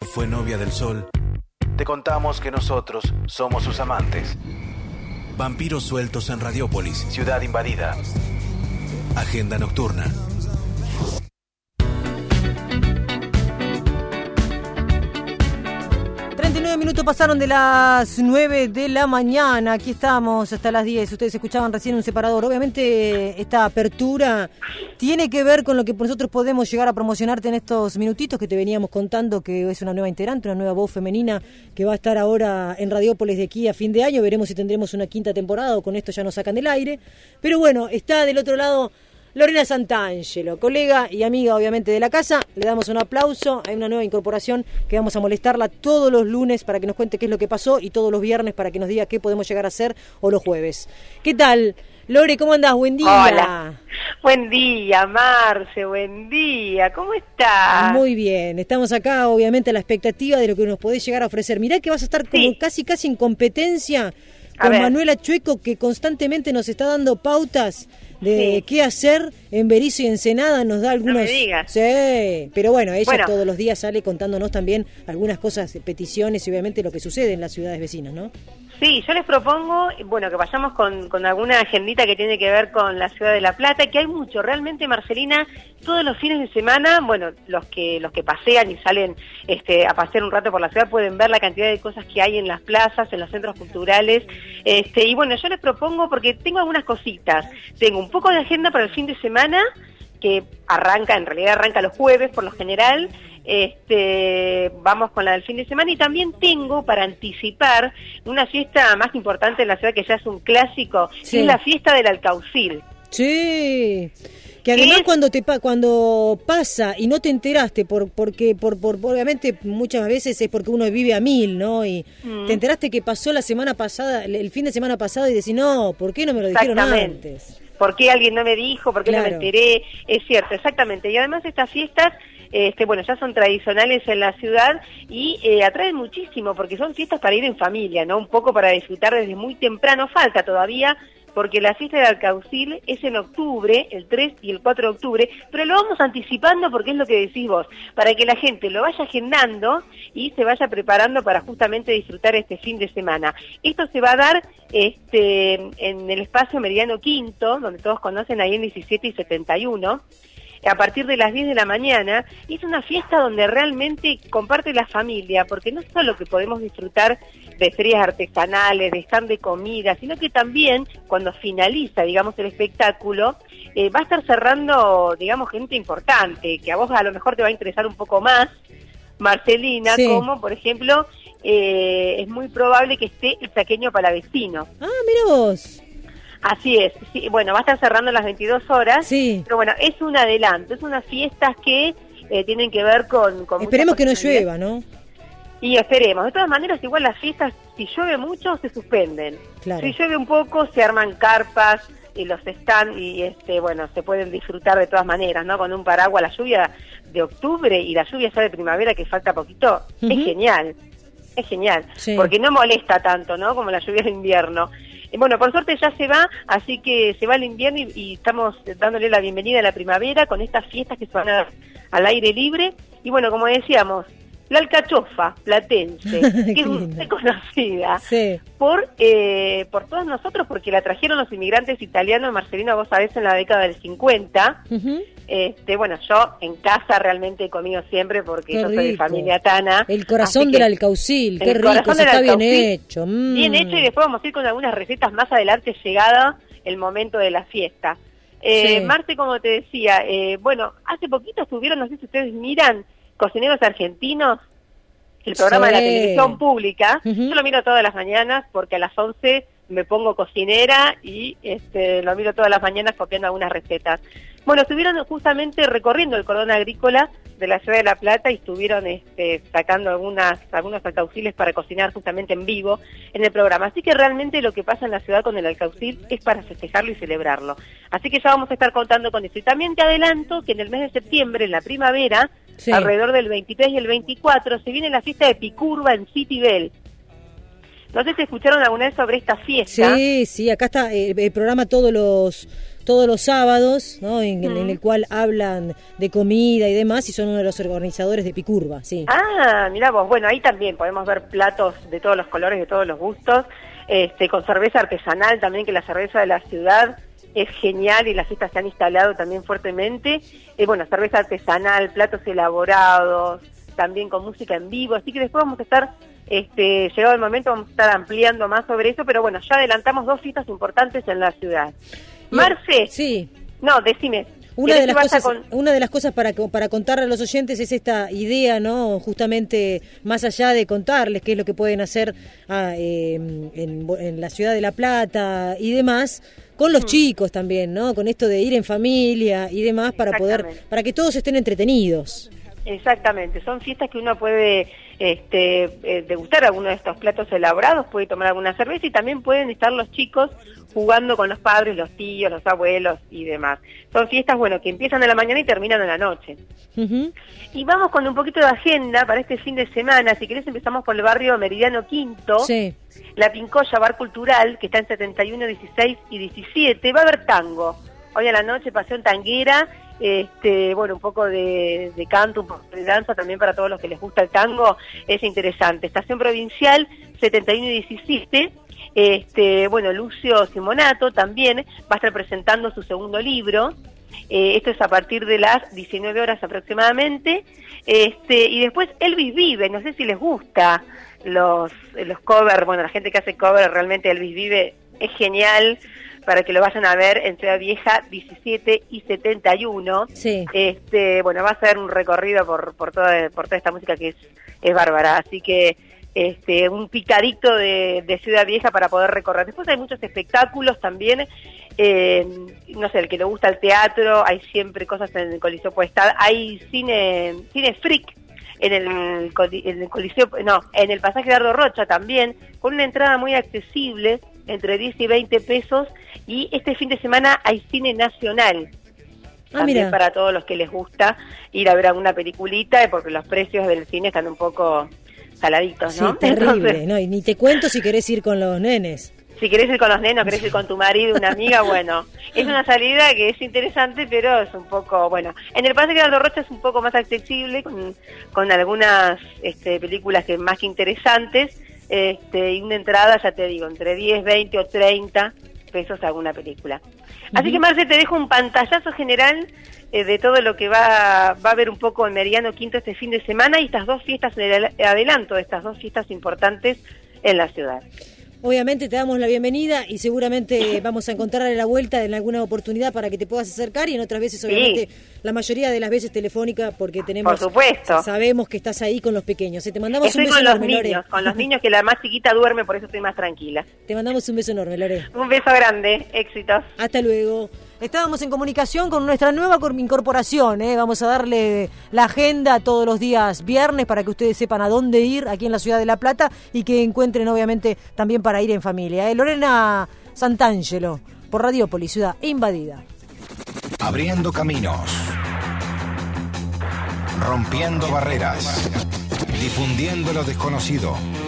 fue novia del sol, te contamos que nosotros somos sus amantes. Vampiros sueltos en Radiópolis, ciudad invadida. Agenda nocturna. 39 minutos pasaron de las 9 de la mañana. Aquí estamos hasta las 10. Ustedes escuchaban recién un separador. Obviamente esta apertura tiene que ver con lo que nosotros podemos llegar a promocionarte en estos minutitos que te veníamos contando, que es una nueva integrante, una nueva voz femenina que va a estar ahora en Radiópolis de aquí a fin de año. Veremos si tendremos una quinta temporada o con esto ya nos sacan del aire. Pero bueno, está del otro lado Lorena Santangelo, colega y amiga obviamente de la casa. Le damos un aplauso. Hay una nueva incorporación que vamos a molestarla todos los lunes para que nos cuente qué es lo que pasó y todos los viernes para que nos diga qué podemos llegar a hacer, o los jueves. ¿Qué tal, Lore? ¿Cómo andás? Buen día. Hola. Buen día, Marce. Buen día. ¿Cómo estás? Muy bien. Estamos acá obviamente a la expectativa de lo que nos podés llegar a ofrecer. Mirá que vas a estar como casi en competencia con Manuela Chueco, que constantemente nos está dando pautas de qué hacer en Berisso y Ensenada. Nos da algunos... No me digas. Sí, pero bueno, ella todos los días sale contándonos también algunas cosas, peticiones y obviamente lo que sucede en las ciudades vecinas, ¿no? Sí, yo les propongo, bueno, que vayamos con alguna agendita que tiene que ver con la ciudad de La Plata, que hay mucho, realmente, Marcelina, todos los fines de semana, bueno, los que pasean y salen a pasear un rato por la ciudad pueden ver la cantidad de cosas que hay en las plazas, en los centros culturales, y bueno, yo les propongo, porque tengo algunas cositas, tengo un poco de agenda para el fin de semana, que en realidad arranca los jueves por lo general. Vamos con la del fin de semana, y también tengo para anticipar una fiesta más importante en la ciudad, que ya es un clásico, que es la fiesta del Alcaucil. Sí, que además cuando pasa y no te enteraste, porque obviamente muchas veces es porque uno vive a mil, ¿no? Y te enteraste que pasó la semana pasada, el fin de semana pasado, y decís, no, ¿por qué no me lo dijeron antes? ¿Por qué alguien no me dijo? ¿Por qué no me enteré? Es cierto, exactamente. Y además estas fiestas, bueno, ya son tradicionales en la ciudad y atraen muchísimo, porque son fiestas para ir en familia, ¿no? Un poco para disfrutar desde muy temprano. Falta todavía, porque la fiesta del Alcaucil es en octubre, el 3 y el 4 de octubre, pero lo vamos anticipando porque es lo que decís vos, para que la gente lo vaya agendando y se vaya preparando para justamente disfrutar este fin de semana. Esto se va a dar en el espacio Meridiano Quinto, donde todos conocen, ahí en 17 y 71, a partir de las 10 de la mañana, y es una fiesta donde realmente comparte la familia, porque no solo que podemos disfrutar de ferias artesanales, de stand de comida, sino que también cuando finaliza, digamos, el espectáculo, va a estar cerrando, digamos, gente importante, que a vos a lo mejor te va a interesar un poco más, Marcelina, como por ejemplo, es muy probable que esté el Chaqueño Palavecino. Ah, mira vos. Así es, sí, bueno, va a estar cerrando a las 22 horas, pero bueno, es un adelanto, es unas fiestas que tienen que ver con esperemos que no llueva, ¿no? Y esperemos. De todas maneras, igual las fiestas, si llueve mucho, se suspenden. Claro. Si llueve un poco, se arman carpas y los stands y, bueno, se pueden disfrutar de todas maneras, ¿no? Con un paraguas, la lluvia de octubre y la lluvia ya de primavera, que falta poquito, es genial. Es genial, porque no molesta tanto, ¿no? Como la lluvia de invierno. Bueno, por suerte ya se va, así que se va el invierno y estamos dándole la bienvenida a la primavera con estas fiestas que se van a dar al aire libre. Y bueno, como decíamos, la alcachofa platense, que es muy conocida por todos nosotros, porque la trajeron los inmigrantes italianos, Marcelino, vos sabés, en la década del 50. Bueno, yo en casa realmente he comido siempre, porque yo soy de familia tana. El corazón del Alcaucil, qué rico, está bien hecho. Bien hecho, y después vamos a ir con algunas recetas más adelante, llegada el momento de la fiesta. Marce, como te decía, bueno, hace poquito estuvieron, no sé si ustedes miran, Cocineros Argentinos, el programa de la televisión pública. Yo lo miro todas las mañanas porque a las 11 me pongo cocinera y lo miro todas las mañanas copiando algunas recetas. Bueno, estuvieron justamente recorriendo el cordón agrícola de la ciudad de La Plata y estuvieron sacando algunos alcauciles para cocinar justamente en vivo en el programa. Así que realmente lo que pasa en la ciudad con el alcaucil es para festejarlo y celebrarlo. Así que ya vamos a estar contando con eso. Y también te adelanto que en el mes de septiembre, en la primavera, alrededor del 23 y el 24, se viene la fiesta de Picurva en City Bell. No sé si escucharon alguna vez sobre esta fiesta. Sí, acá está el programa todos todos los sábados, ¿no? En el cual hablan de comida y demás, y son uno de los organizadores de Picurva, sí. Ah, mirá vos, bueno, ahí también podemos ver platos de todos los colores, de todos los gustos, con cerveza artesanal también, que la cerveza de la ciudad es genial y las fiestas se han instalado también fuertemente. Bueno, cerveza artesanal, platos elaborados, también con música en vivo, así que después vamos a estar, llegado el momento, vamos a estar ampliando más sobre eso, pero bueno, ya adelantamos 2 fiestas importantes en la ciudad. Marce. Sí. No, decime. Una de las cosas para contarle a los oyentes es esta idea, ¿no? Justamente más allá de contarles qué es lo que pueden hacer en la ciudad de La Plata y demás, con los chicos también, ¿no? Con esto de ir en familia y demás para que todos estén entretenidos. Exactamente, son fiestas que uno puede degustar alguno de estos platos elaborados, puede tomar alguna cerveza y también pueden estar los chicos jugando con los padres, los tíos, los abuelos y demás. Son fiestas, bueno, que empiezan en la mañana y terminan en la noche. Uh-huh. Y vamos con un poquito de agenda para este fin de semana. Si querés empezamos por el barrio Meridiano Quinto, sí. La Pincoya, bar cultural, que está en 71, 16 y 17. Va a haber tango. Hoy a la noche, pasión tanguera, bueno, un poco de canto, un poco de danza también para todos los que les gusta el tango, es interesante. Estación Provincial, 71 y 17. Bueno, Lucio Simonato también va a estar presentando su segundo libro. Esto es a partir de las 19 horas aproximadamente. Y después Elvis Vive, no sé si les gusta los covers, bueno, la gente que hace cover, realmente Elvis Vive es genial, para que lo vayan a ver en Ciudad Vieja 17 y 71. Sí. Bueno, va a ser un recorrido por toda esta música que es bárbara, así que un picadito de Ciudad Vieja para poder recorrer. Después hay muchos espectáculos también, no sé, el que le gusta el teatro, hay siempre cosas en el Coliseo Puestal, hay cine freak en el Coliseo, no, en el Pasaje Dardo Rocha también, con una entrada muy accesible, entre 10 y 20 pesos, y este fin de semana hay cine nacional. También mira, para todos los que les gusta ir a ver alguna peliculita, porque los precios del cine están un poco saladitos, ¿no? Sí, terrible. Entonces, no, y ni te cuento si querés ir con los nenes. Si querés ir con los nenes, querés ir con tu marido, una amiga, bueno, es una salida que es interesante, pero es un poco, bueno, en el Pasaje de Aldo Rocha es un poco más accesible, con algunas películas que más que interesantes, y una entrada, ya te digo, entre 10, 20 o 30 pesos a alguna película. Así que, Marce, te dejo un pantallazo general de todo lo que va a haber un poco en Meridiano Quinto este fin de semana y estas 2 fiestas, en el adelanto de estas 2 fiestas importantes en la ciudad. Obviamente te damos la bienvenida y seguramente vamos a encontrarle la vuelta en alguna oportunidad para que te puedas acercar, y en otras veces, obviamente, la mayoría de las veces telefónica, porque tenemos, por supuesto, sabemos que estás ahí con los pequeños. Te mandamos estoy un beso enorme, Lore. Con los niños, que la más chiquita duerme, por eso estoy más tranquila. Te mandamos un beso enorme, Lore. Un beso grande, éxitos. Hasta luego. Estábamos en comunicación con nuestra nueva incorporación, Vamos a darle la agenda todos los días viernes para que ustedes sepan a dónde ir aquí en la ciudad de La Plata y que encuentren, obviamente, también para ir en familia. Lorena Santangelo, por Radiópolis, Ciudad Invadida. Abriendo caminos, rompiendo barreras, difundiendo lo desconocido.